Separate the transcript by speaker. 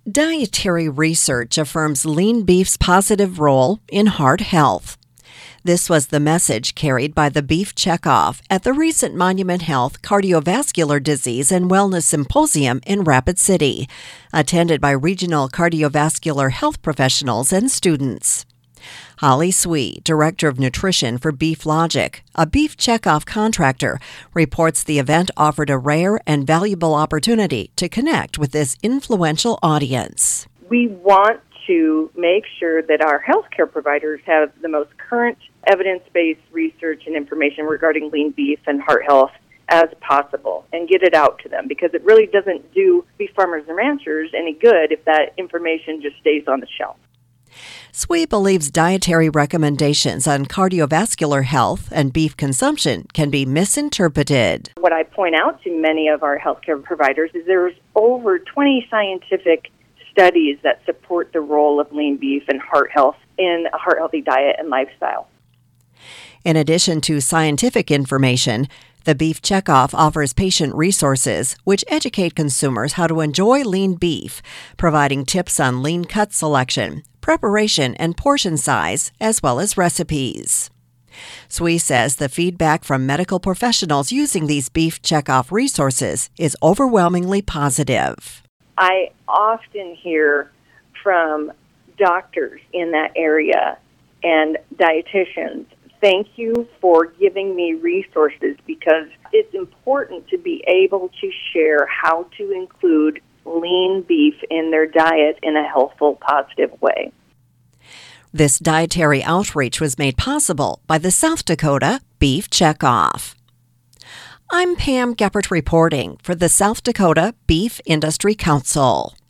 Speaker 1: Dietary research affirms lean beef's positive role in heart health. This was the message carried by the Beef Checkoff at the recent Monument Health Cardiovascular Disease and Wellness Symposium in Rapid City, attended by regional cardiovascular health professionals and students. Holly Swee, Director of Nutrition for Beef Logic, a Beef Checkoff contractor, reports the event offered a rare and valuable opportunity to connect with this influential audience.
Speaker 2: We want to make sure that our healthcare providers have the most current evidence-based research and information regarding lean beef and heart health as possible and get it out to them, because it really doesn't do beef farmers and ranchers any good if that information just stays on the shelf.
Speaker 1: Swee believes dietary recommendations on cardiovascular health and beef consumption can be misinterpreted.
Speaker 2: What I point out to many of our healthcare providers is there's over 20 scientific studies that support the role of lean beef and heart health in a heart-healthy diet and lifestyle.
Speaker 1: In addition to scientific information, the Beef Checkoff offers patient resources which educate consumers how to enjoy lean beef, providing tips on lean cut selection, preparation, and portion size, as well as recipes. Swee says the feedback from medical professionals using these Beef Checkoff resources is overwhelmingly positive.
Speaker 2: I often hear from doctors in that area and dietitians, thank you for giving me resources, because it's important to be able to share how to include lean beef in their diet in a healthful, positive way.
Speaker 1: This dietary outreach was made possible by the South Dakota Beef Checkoff. I'm Pam Geppert reporting for the South Dakota Beef Industry Council.